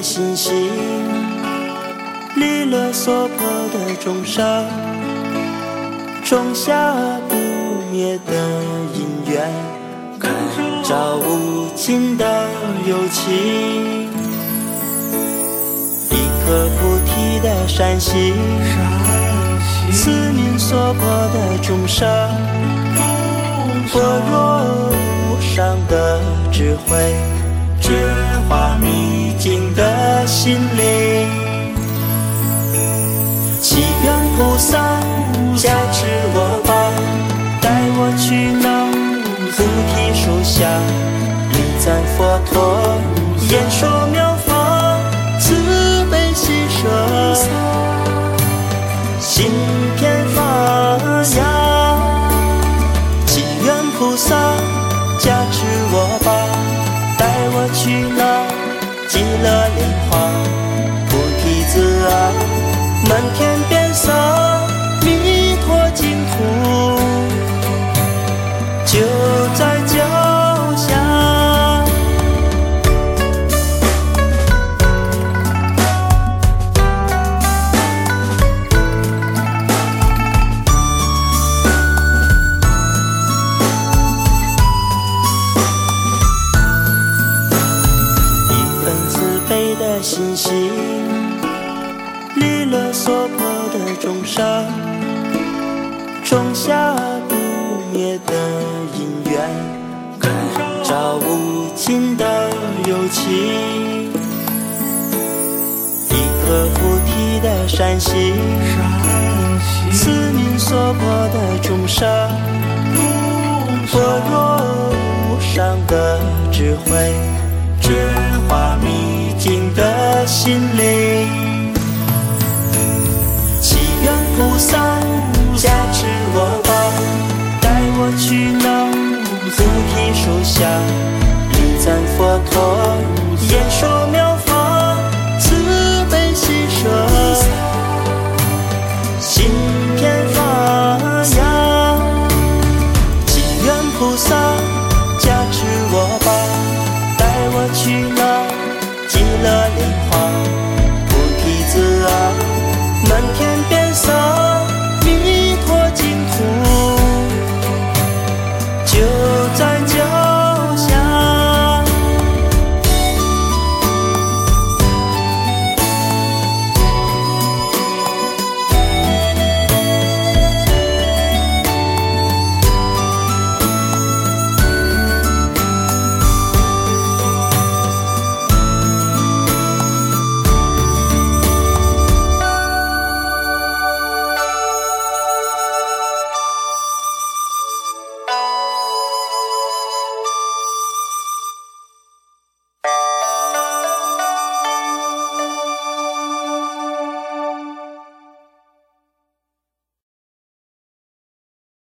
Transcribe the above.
心性，离了所迫的众生，种下不灭的因缘，照无尽的有情。一颗菩提的善心，慈悯所迫的众生，般若无上的智慧，觉化秘境的心灵。祈愿菩萨加持我吧，带我去那菩提树下，礼赞佛陀，演说妙法，慈悲喜舍，心遍发芽。祈愿菩萨加持我吧，带我去那极乐莲花，菩提子啊，满天遍洒，弥陀净土就在脚下。的心性，离了所迫的众生，种下不灭的因缘，照无尽的有情。一颗菩提的善心，慈悯所迫的众生，般若无上的智慧，觉化秘境的心灵。